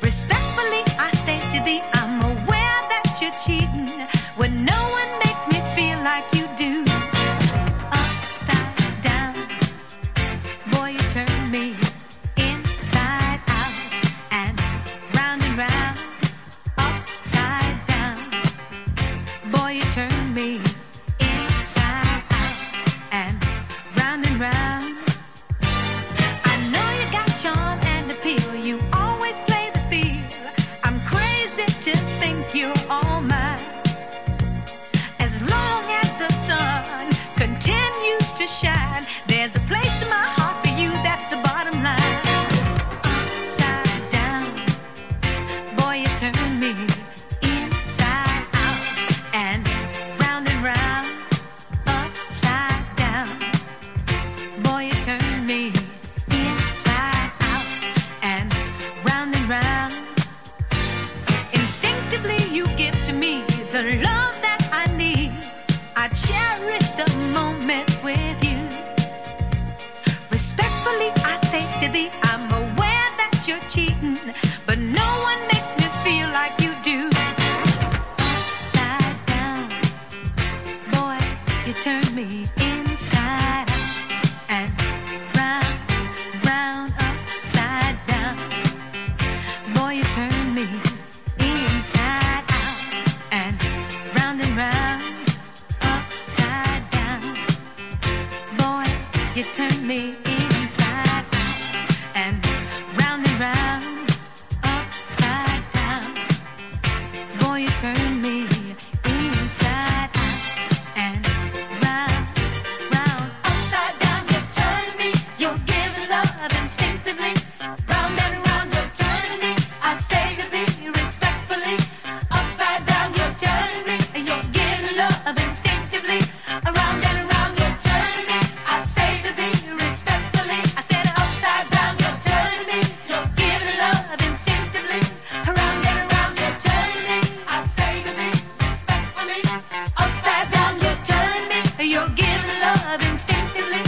Respectfully, I say to thee, I'm aware that you're cheating when no one makes me feel like you do. Upside down, boy, you turn me inside out and round. Upside down, boy, you turn me inside out and round. I know you got charm and appeal. You always play the field. I'm crazy to think you're all mine. As long as the sun continues to shine, there's a place in my heart for you. That's the bottom line. Upside down, boy, you turn me inside out and round. Upside down, boy, you turn me inside out and round. Instinctively you give to me the love that I need. I cherish the moments with you. Respectfully I say to thee, I'm aware that you're cheating, but no one makes me feel like you do. Upside down, boy, you turn me inside out and round, upside down. Boy, you turn me inside out and round, upside down. Boy, you turn me inside out and round, upside down. Boy, you turn me inside out and round, upside down. You turn me, you're giving love instinctively. Round and round, you're turning me. I say to thee respectfully, upside down, you're turning me. You're giving love instinctively. Around and around, you're turning me. I say to thee respectfully. I said upside down, you're turning me. You're giving love instinctively. Around and around, you're turning me. I say to thee respectfully, upside down, you're turning me. You're giving love instinctively.